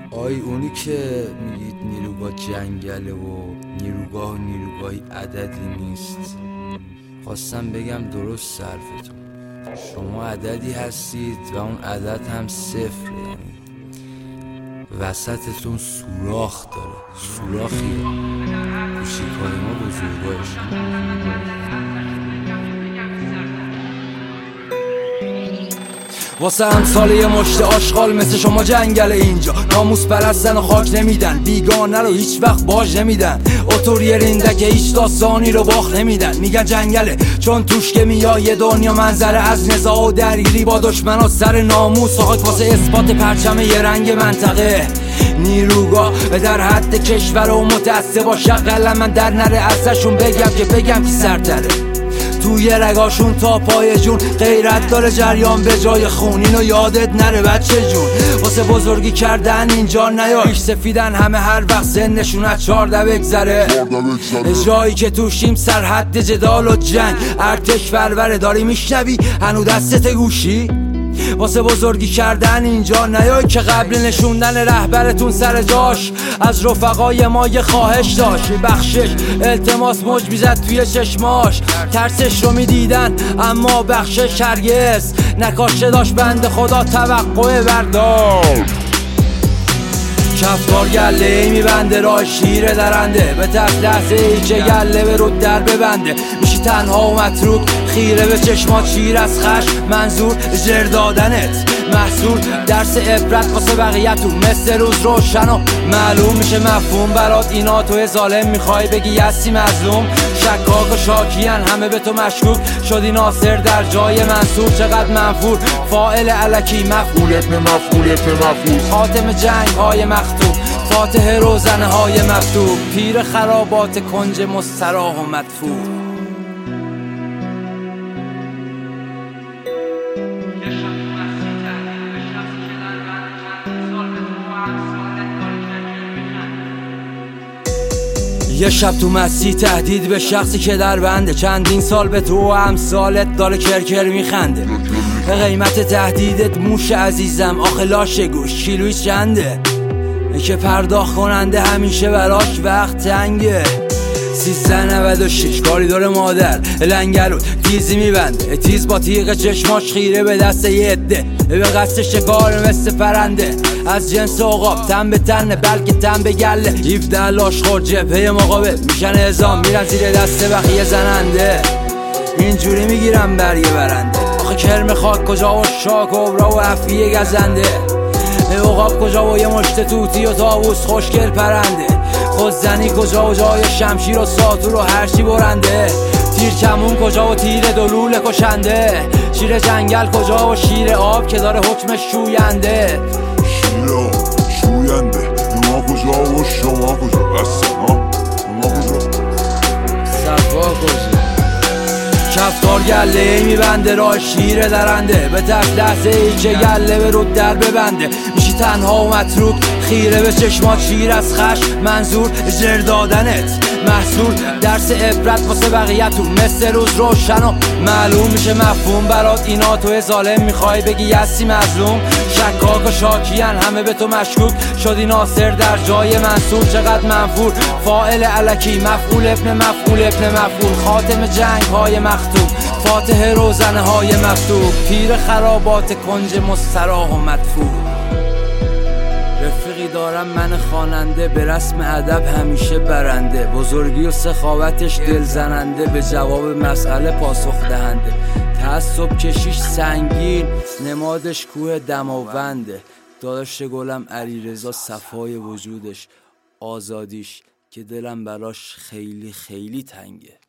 آی اونی که میگید نیروگاه جنگله و نیروگاهی عددی نیست، خواستم بگم درست صرفتون، شما عددی هستید و اون عدد هم صفره، یعنی وسطتون سوراخ داره، سوراخیه کوچیکای ما بزرگایش. واسه امثال یه مشت آشغال مثل شما جنگل اینجا، ناموس پرستن و خاک نمیدن، بیگانه رو هیچ وقت باج نمیدن، اتوری رینده که هیچ داستانی رو باخت نمیدن. میگن جنگله چون توش که میای یه دنیا منظره از نزاع و درگیری با دشمنا سر ناموس و خاک واسه اثبات پرچم یه رنگ منطقه. نیروگاه در حد کشور و متعصب با شغل من در نره ازشون بگم که سرتره توی رگاشون تا پای جون، غیرت داره جریان به جای خون، اینو یادت نره بچه جون. واسه بزرگی کردن اینجا نیای، سفیدن همه هر وقت سنشون از 14 بگذره، جایی که توشیم سرحد جدال و جنگ، ارتش فروره داری میشنوی هنو دستت گوشی. واسه بزرگی کردن اینجا نیای که قبل نشوندن رهبرتون سر جاش از رفقای ما یه خواهش داشت، بخشش التماس موج میزد توی چشماش، ترسش رو میدیدن اما بخشش هرگز نکاشته داشت، بنده خدا توقع برداشت. کفتار گله ای میبنده راه شیر درنده، به تف لحظه ای که گله به رود در ببنده، میشی تنها و متروک خیره به چشمات شیر از خشم، منظور زر دادنت محصول درس عبرت واسه بقیه‌تون، مثل روز روشن و معلوم میشه مفهوم برات. اینا تو ظالم میخوای بگی هستی مظلوم، شکاک و شاکیان همه به تو مشکوک شدی، ناصر در جای منصور چقدر منفور، فاعل الکی مفعول ابن مفعول خاتم جنگ های مختوم، فاتح روزنه های مفتوح، پیر خرابات کنج مستراح و مدفوع. یه شب تو مسیح تهدید به شخصی که در بنده، چندین سال به تو و امثالت داره کرکر میخنده، قیمت تهدیدت موش عزیزم آخه لاش گوش کیلوی چنده، که پرداخت کننده همیشه براش وقت تنگه. 1396 کاریدور مادر لنگرود تیزی میبنده، تیز با تیغ چشماش خیره به دست یه عده، به قصد شکار مثل پرنده، از جنس عقاب تن به تنه بلکه تن به گله، 17 لاشخور جبهه مقابل میشن اعزام، میرن زیر دست بقیه زننده، اینجوری میگیرن برگه برنده. آخه کرم خاک کجا و شاک و برا و افیه گزنده، عقاب کجا و یه مشت توتی و طاووس خوشگل پرنده، خودزنی کجا و جای شمشیر و ساتور و هرچی برنده، تیر کمون کجا و تیر دلول کشنده، شیر جنگل کجا و شیر آب که داره حکمش شوینده، شیر آب شوینده، ما کجا و شما کجا، بسته ما کجا صفا کجا. کفتار گله ای میبنده راه شیر درنده، به تف لحظه ای که گله به رود در ببنده، میشی تنها و متروک خیره به چشمات شیر از خشم، منظور زر دادنت محصول درس عبرت واسه بقیه‌تون، مثل روز روشن و معلوم میشه مفهوم برات. اینا تو ظالم میخوای بگی هستی مظلوم، شکاک و شاکیان همه به تو مشکوک شدی، ناصر در جای منصور چقدر منفور، فاعل الکی مفعول ابن مفعول خاتم جنگ های مختوم، فاتح روزنه های مفتوح، پیر خرابات کنج مستراح و مدفوع. رفیقی دارم من خواننده، به رسم ادب همیشه برنده، بزرگی و سخاوتش دل زننده، به جواب مسئله پاسخ دهنده، تعصب کشیش سنگین نمادش کوه دماونده، داداش گلم علیرضا صفای وجودش آزادیش که دلم براش خیلی خیلی تنگه.